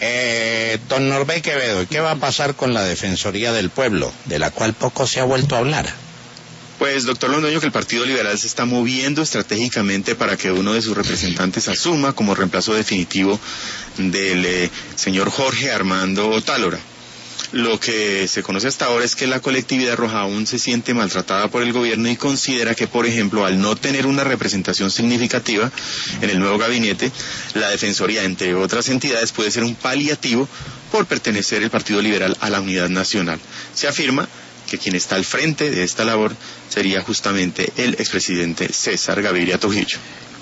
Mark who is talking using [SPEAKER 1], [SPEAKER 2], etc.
[SPEAKER 1] Don Norbey Quevedo, ¿qué va a pasar con la Defensoría del Pueblo, de la cual poco se ha vuelto a hablar?
[SPEAKER 2] Pues, doctor Londoño, que el Partido Liberal se está moviendo estratégicamente para que uno de sus representantes asuma como reemplazo definitivo del señor Jorge Armando Tálora. Lo que se conoce hasta ahora es que la colectividad roja aún se siente maltratada por el gobierno y considera que, por ejemplo, al no tener una representación significativa en el nuevo gabinete, la Defensoría, entre otras entidades, puede ser un paliativo por pertenecer el Partido Liberal a la unidad nacional. Se afirma que quien está al frente de esta labor sería justamente el expresidente César Gaviria Trujillo.